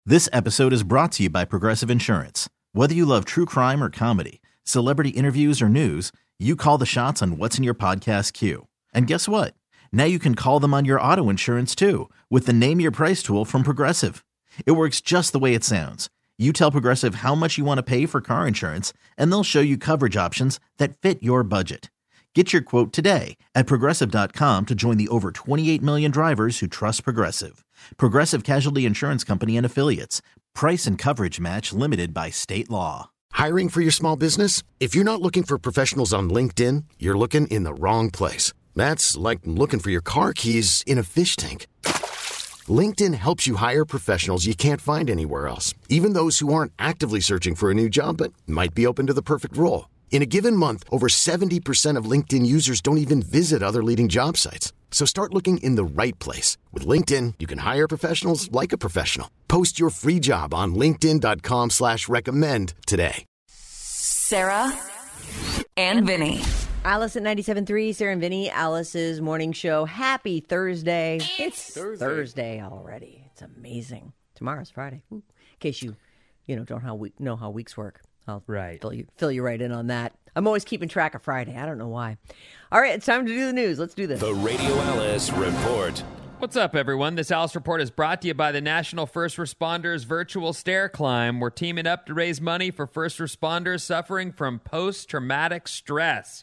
This episode is brought to you by Progressive Insurance. Whether you love true crime or comedy, celebrity interviews or news, you call the shots on what's in your podcast queue. And guess what? Now you can call them on your auto insurance too with the Name Your Price tool from Progressive. It works just the way it sounds. You tell Progressive how much you want to pay for car insurance, and they'll show you coverage options that fit your budget. Get your quote today at Progressive.com to join the over 28 million drivers who trust Progressive. Progressive Casualty Insurance Company and Affiliates. Price and coverage match limited by state law. Hiring for your small business? If you're not looking for professionals on LinkedIn, you're looking in the wrong place. That's like looking for your car keys in a fish tank. LinkedIn helps you hire professionals you can't find anywhere else, even those who aren't actively searching for a new job but might be open to the perfect role. In a given month, over 70% of LinkedIn users don't even visit other leading job sites. So start looking in the right place. With LinkedIn, you can hire professionals like a professional. Post your free job on linkedin.com/recommend today. Sarah and Vinny. Alice at 97.3, Sarah and Vinny, Alice's morning show. Happy Thursday. It's Thursday already. It's amazing. Tomorrow's Friday. Ooh. In case you don't know how weeks work. I'll fill you right in on that. I'm always keeping track of Friday. I don't know why. All right, it's time to do the news. Let's do this. The Radio Alice Report. What's up, everyone? This Alice Report is brought to you by the National First Responders Virtual Stair Climb. We're teaming up to raise money for first responders suffering from post-traumatic stress.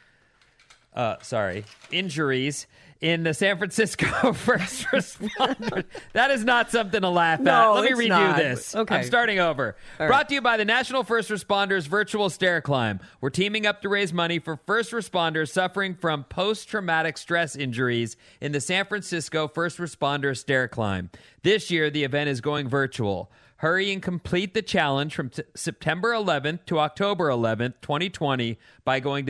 Injuries in the San Francisco first responders. That is not something to laugh at. Let me redo this. Okay. I'm starting over. All Brought right. to you by the National First Responders Virtual Stair Climb. We're teaming up to raise money for first responders suffering from post-traumatic stress injuries in the San Francisco First Responders Stair Climb. This year, the event is going virtual. Hurry and complete the challenge from September 11th to October 11th, 2020 by going to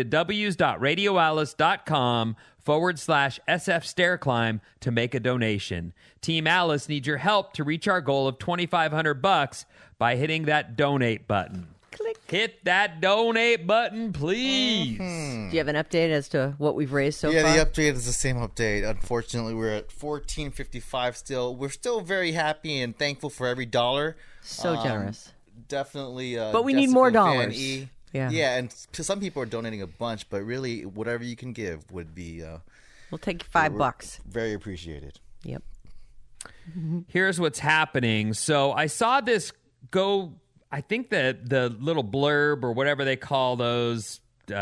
w's.radioalice.com/SF Stair Climb to make a donation. Team Alice needs your help to reach our goal of $2,500 by hitting that donate button. Click. Hit that donate button, please. Do you have an update as to what we've raised so far? Yeah, the update is the same update. Unfortunately, we're at $14.55 still. We're still very happy and thankful for every dollar. So generous. Definitely. But we need more dollars. Yeah, and some people are donating a bunch, but really, whatever you can give would be... we'll take $5. Very appreciated. Yep. Here's what's happening. So I saw this go... I think that the little blurb or whatever they call those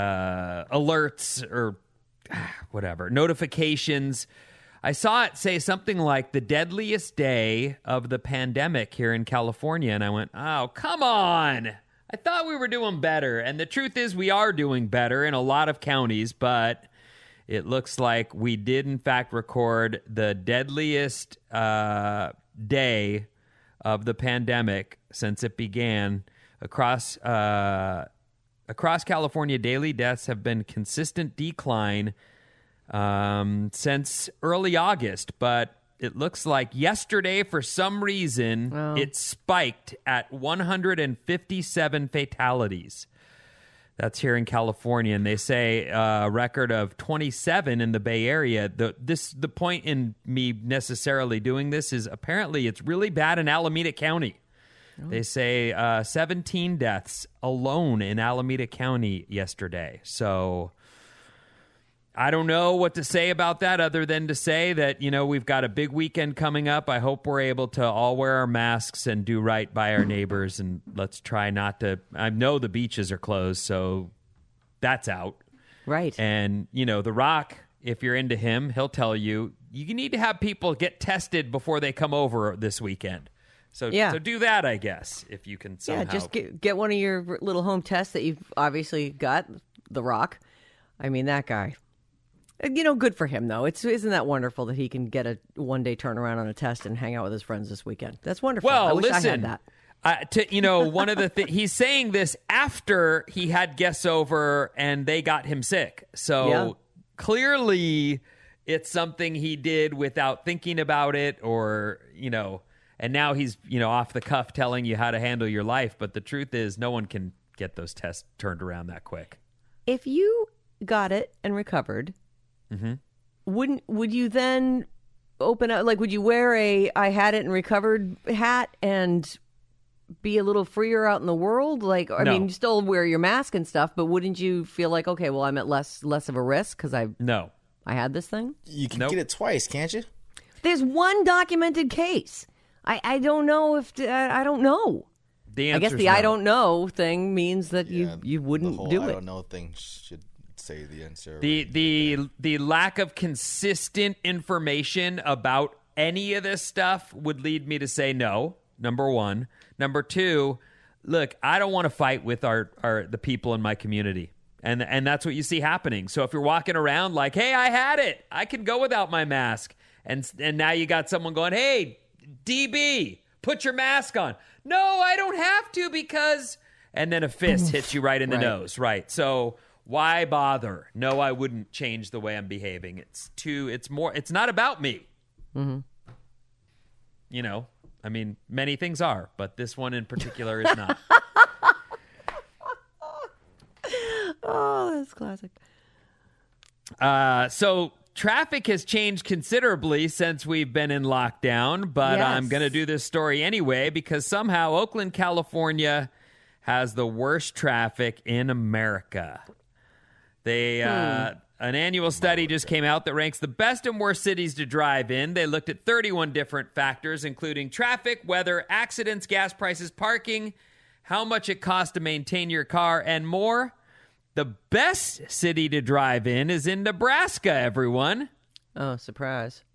alerts or whatever, notifications, I saw it say something like the deadliest day of the pandemic here in California. And I went, oh, come on. I thought we were doing better. And the truth is we are doing better in a lot of counties, but it looks like we did, in fact, record the deadliest day of the pandemic since it began. Across California, daily deaths have been consistent decline since early August, but it looks like yesterday, for some reason, it spiked at 157 fatalities. That's here in California, and they say a record of 27 in the Bay Area. The point in me necessarily doing this is apparently it's really bad in Alameda County. They say 17 deaths alone in Alameda County yesterday. So I don't know what to say about that other than to say that, we've got a big weekend coming up. I hope we're able to all wear our masks and do right by our neighbors. And let's try not to... I know the beaches are closed, so that's out. Right. And, The Rock, if you're into him, he'll tell you, you need to have people get tested before they come over this weekend. So do that, I guess, if you can somehow. Yeah, just get one of your little home tests that you've obviously got, The Rock. I mean, that guy... good for him, though. Isn't that wonderful that he can get a one-day turnaround on a test and hang out with his friends this weekend? That's wonderful. Well, I wish listen, I had that. One of the things he's saying this after he had guests over and they got him sick. So clearly, it's something he did without thinking about it, or and now he's off the cuff telling you how to handle your life. But the truth is, no one can get those tests turned around that quick. If you got it and recovered, would you then open up? Like, would you wear a I had it and recovered hat and be a little freer out in the world? Like, I mean, you still wear your mask and stuff, but wouldn't you feel like, okay, well, I'm at less of a risk because I had this thing? You can get it twice, can't you? There's one documented case. I don't know if I don't know. I guess the I don't know thing means that you wouldn't do it. I don't know thing should say the answer. The lack of consistent information about any of this stuff would lead me to say no. Number one. Number two, look, I don't want to fight with the people in my community. And that's what you see happening. So if you're walking around like, hey, I had it, I can go without my mask. And now you got someone going, hey, DB, put your mask on. No, I don't have to because... And then a fist hits you right in the nose. Right. So why bother? No, I wouldn't change the way I'm behaving. It's not about me. Mm-hmm. You know, I mean, many things are, but this one in particular is not. Oh, that's classic. So traffic has changed considerably since we've been in lockdown, but I'm going to do this story anyway because somehow Oakland, California has the worst traffic in America. An annual study just came out that ranks the best and worst cities to drive in. They looked at 31 different factors, including traffic, weather, accidents, gas prices, parking, how much it costs to maintain your car, and more. The best city to drive in is in Nebraska, everyone. Oh, surprise.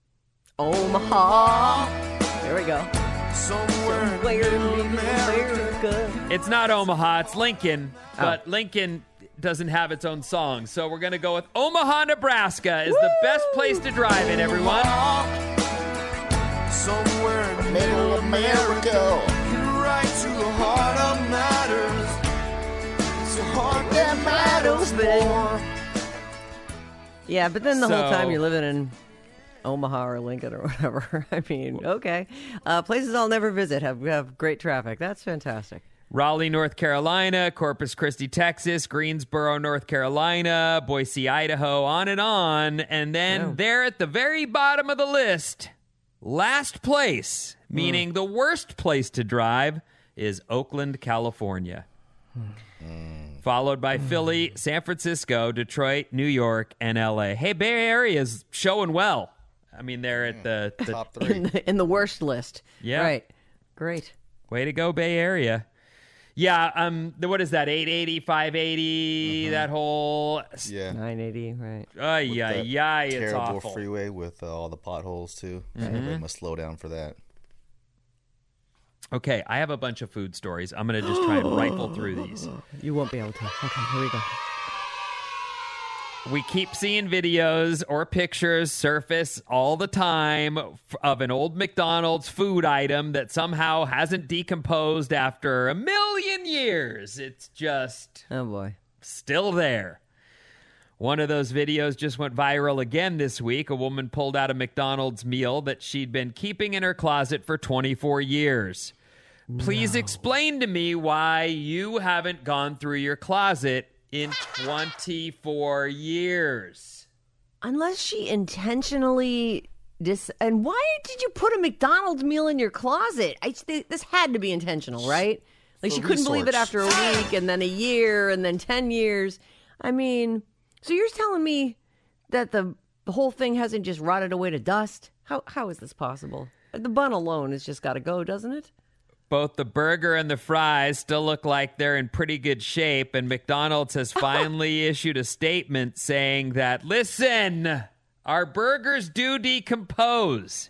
Omaha. There we go. Somewhere in America. It's not Omaha, it's Lincoln. But Lincoln doesn't have its own song. So we're going to go with Omaha, Nebraska is the best place to drive in, everyone. Somewhere in middle America. Right to the heart of matters. It's the heart that matters more. Yeah, but then the whole time you're living in Omaha or Lincoln or whatever. I mean, okay. Places I'll never visit have great traffic. That's fantastic. Raleigh, North Carolina, Corpus Christi, Texas, Greensboro, North Carolina, Boise, Idaho, on. And then there at the very bottom of the list, last place, meaning the worst place to drive, is Oakland, California. Followed by Philly, San Francisco, Detroit, New York, and L.A. Hey, Bay Area is showing well. I mean, they're at the top three. In the worst list. Yeah. Right. Great. Way to go, Bay Area. Yeah, what is that, 880, 580, that whole... Yeah. 980, right. It's terrible awful. Freeway with all the potholes, too. So everybody must slow down for that. Okay, I have a bunch of food stories. I'm going to just try and rifle through these. You won't be able to. Okay, here we go. We keep seeing videos or pictures surface all the time of an old McDonald's food item that somehow hasn't decomposed after 1,000,000 years. It's just still there. One of those videos just went viral again this week. A woman pulled out a McDonald's meal that she'd been keeping in her closet for 24 years. Please explain to me why you haven't gone through your closet in 24 years. Unless she intentionally... And why did you put a McDonald's meal in your closet? This had to be intentional, right? Like, she couldn't believe it after a week, and then a year, and then 10 years. I mean, so you're telling me that the whole thing hasn't just rotted away to dust? How is this possible? The bun alone has just got to go, doesn't it? Both the burger and the fries still look like they're in pretty good shape, and McDonald's has finally issued a statement saying that, listen, our burgers do decompose.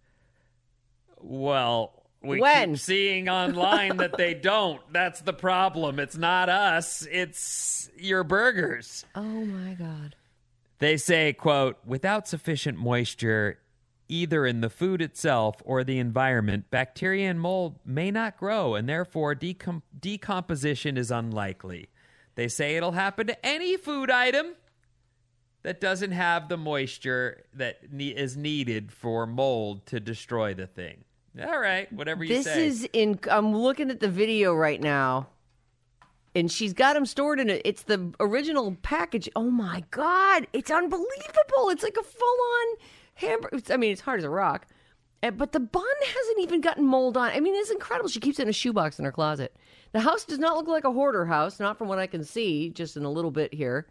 Well, we keep seeing online that they don't. That's the problem. It's not us. It's your burgers. Oh, my God. They say, quote, without sufficient moisture, either in the food itself or the environment, bacteria and mold may not grow, and therefore decomposition is unlikely. They say it'll happen to any food item that doesn't have the moisture that is needed for mold to destroy the thing. All right, whatever you say. I'm looking at the video right now, and she's got them stored in it. It's the original package. Oh, my God. It's unbelievable. It's like a full-on I mean, it's hard as a rock. But the bun hasn't even gotten mold on. I mean, it's incredible. She keeps it in a shoebox in her closet. The house does not look like a hoarder house, not from what I can see, just in a little bit here.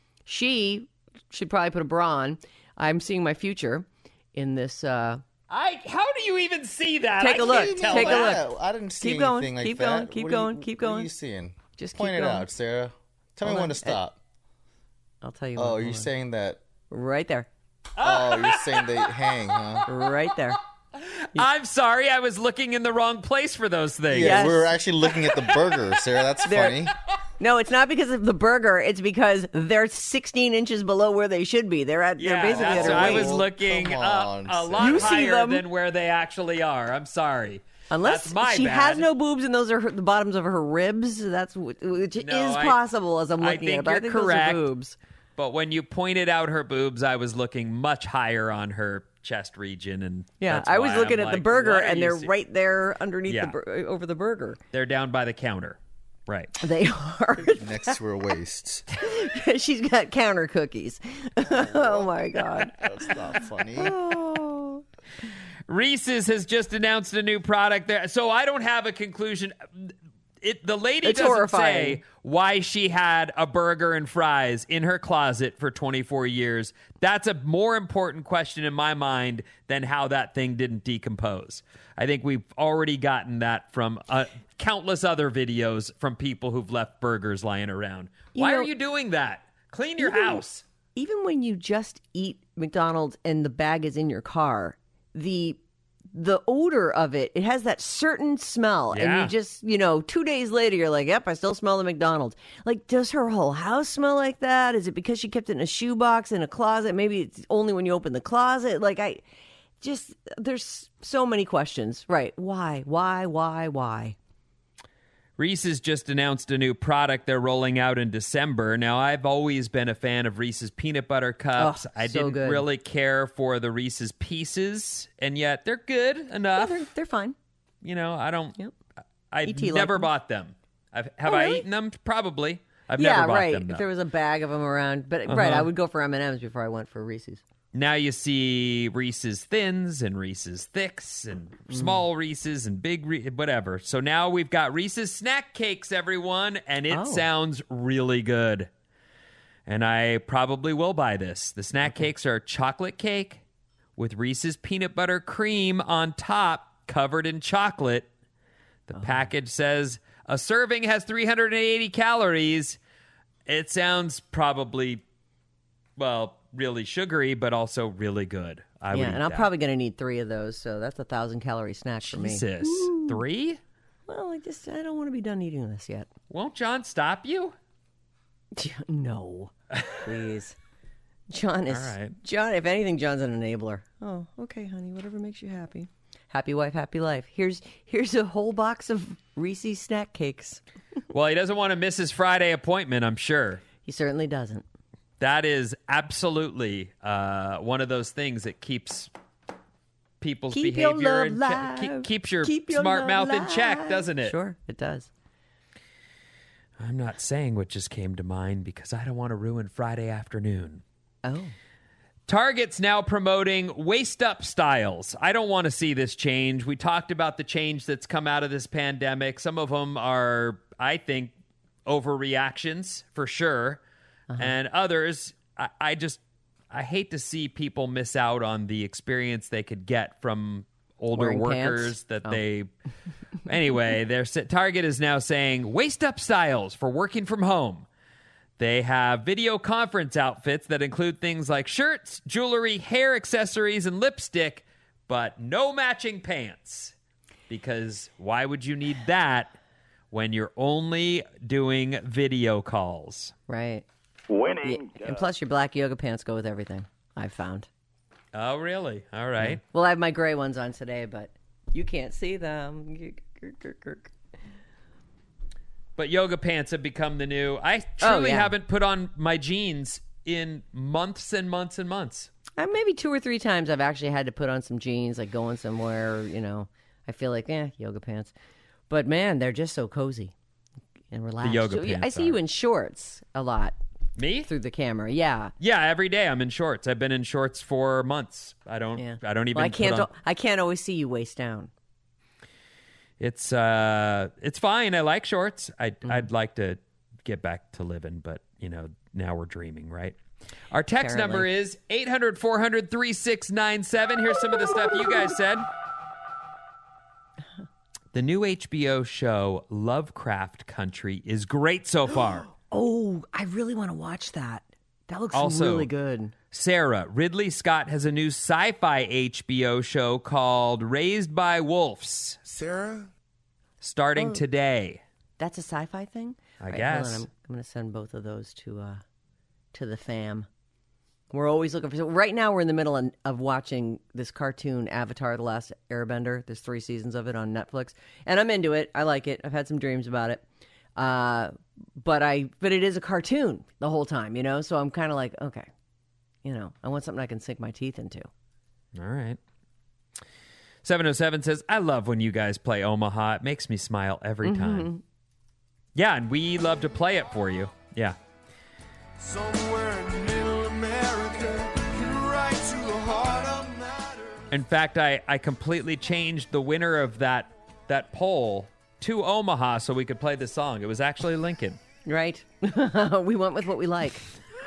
She should probably put a bra on. I'm seeing my future in this. How do you even see that? Take a look. Take a look. I didn't see Keep going. anything like Keep that. going. Keep going. Keep going. What are you seeing? Just point keep it going. out, Sarah. Tell me Hold when on. to stop. I'll tell you. Oh, you're saying that? Right there. Oh, you're saying they hang, huh? Right there. I'm sorry, I was looking in the wrong place for those things. Yeah, Yes. we were actually looking at the burger, Sarah. That's funny. No, it's not because of the burger. It's because they're 16 inches below where they should be. They're basically at that's her I waist. was looking Come up on, a Sarah. lot You see higher them. than where they actually are. I'm sorry. Unless That's my she bad. has no boobs and those are the bottoms of her ribs. That's which No, is possible as I'm I looking think at it. But I you're think correct. those are boobs. But when you pointed out her boobs, I was looking much higher on her chest region, and Yeah, that's I was why looking I'm at the like, burger, what are and you they're seeing? right there underneath Yeah. over the burger. They're down by the counter, right? They are. Next to her waist. She's got counter cookies. Oh my god. That's not funny. Oh. Reese's has just announced a new product there, so I don't have a conclusion. The lady It's doesn't horrifying. say why she had a burger and fries in her closet for 24 years. That's a more important question in my mind than how that thing didn't decompose. I think we've already gotten that from countless other videos from people who've left burgers lying around. Why know, are you doing that? Clean your house. Even when you just eat McDonald's and the bag is in your car, the odor of it has that certain smell. And Yeah. you just, 2 days later, you're like, yep, I still smell the McDonald's. Like, does her whole house smell like that? Is it because she kept it in a shoebox in a closet? Maybe it's only when you open the closet. Like, there's so many questions. Right. Why? Reese's just announced a new product they're rolling out in December. Now, I've always been a fan of Reese's peanut butter cups. Oh, I so didn't good. really care for the Reese's Pieces, and yet they're good enough. They're fine. I don't. Yep. I E.T. liked never them. bought them. Have Oh, I really? eaten them? Probably. I've Yeah, never bought right. them. If though. there was a bag of them around. But, right, I would go for M&Ms before I went for Reese's. Now you see Reese's Thins and Reese's Thicks and small Reese's and big whatever. So now we've got Reese's Snack Cakes, everyone, and it sounds really good. And I probably will buy this. The snack cakes are chocolate cake with Reese's peanut butter cream on top, covered in chocolate. The package says a serving has 380 calories. It sounds probably, really sugary, but also really good. I would eat and I'm that. probably going to need 3 of those, so that's 1,000-calorie snack for me. Jesus. 3? Well, I don't want to be done eating this yet. Won't John stop you? No, please. John is. All right. John, if anything, John's an enabler. Oh, okay, honey, whatever makes you happy. Happy wife, happy life. Here's a whole box of Reese's snack cakes. Well, he doesn't want to miss his Friday appointment, I'm sure. He certainly doesn't. That is absolutely one of those things that keeps people's Keep your behavior love in check. alive. Keeps your Keep your smart love mouth in check, alive. doesn't it? Sure, it does. I'm not saying what just came to mind because I don't want to ruin Friday afternoon. Oh. Target's now promoting waist-up styles. I don't want to see this change. We talked about the change that's come out of this pandemic. Some of them are, I think, overreactions for sure. And others, I hate to see people miss out on the experience they could get from older Wearing workers pants? that they... Anyway, Target is now saying waist-up styles for working from home. They have video conference outfits that include things like shirts, jewelry, hair accessories, and lipstick, but no matching pants. Because why would you need that when you're only doing video calls? Right. Winning. And plus, your black yoga pants go with everything, I've found. Oh, really? All right. Well, I have my gray ones on today, but you can't see them. But yoga pants have become the new... I truly haven't put on my jeans in months and months and months. Maybe 2 or 3 times I've actually had to put on some jeans, like going somewhere, I feel like, yoga pants. But man, they're just so cozy and relaxed. yoga So, pants I see you are. in shorts a lot. Me? through the camera. Yeah. Yeah, every day I'm in shorts. I've been in shorts for months. I don't even Well, put on... I can't always see you waist down. It's fine. I like shorts. I'd like to get back to living, but now we're dreaming, right? Our text number is 800-400-3697. Here's some of the stuff you guys said. The new HBO show Lovecraft Country is great so far. Oh, I really want to watch that. That looks Also, really good. Sarah, Ridley Scott has a new sci-fi HBO show called Raised by Wolves. Sarah? Starting today. That's a sci-fi thing? I All guess. hold on. I'm going to send both of those to the fam. We're always looking for... So right now, we're in the middle of watching this cartoon, Avatar: The Last Airbender. There's 3 seasons of it on Netflix. And I'm into it. I like it. I've had some dreams about it. But it is a cartoon the whole time, So I'm kind of like, okay, I want something I can sink my teeth into. All right. 707 says, I love when you guys play Omaha. It makes me smile every time. Yeah, and we love to play it for you. Yeah. Somewhere in middle America, right to the heart of matters. In fact, I completely changed the winner of that poll to Omaha so we could play the song. It was actually Lincoln. Right? We went with what we like.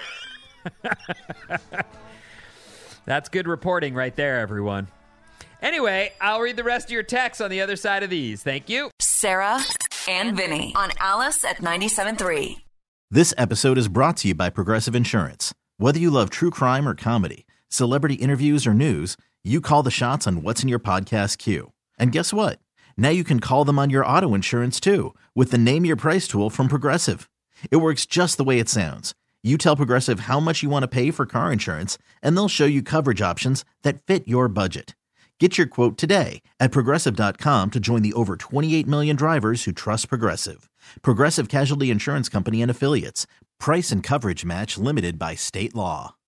That's good reporting right there, everyone. Anyway, I'll read the rest of your texts on the other side of these. Thank you. Sarah and Vinny on Alice at 97.3. This episode is brought to you by Progressive Insurance. Whether you love true crime or comedy, celebrity interviews or news, you call the shots on what's in your podcast queue. And guess what? Now you can call them on your auto insurance too with the Name Your Price tool from Progressive. It works just the way it sounds. You tell Progressive how much you want to pay for car insurance, and they'll show you coverage options that fit your budget. Get your quote today at Progressive.com to join the over 28 million drivers who trust Progressive. Progressive Casualty Insurance Company and Affiliates. Price and coverage match limited by state law.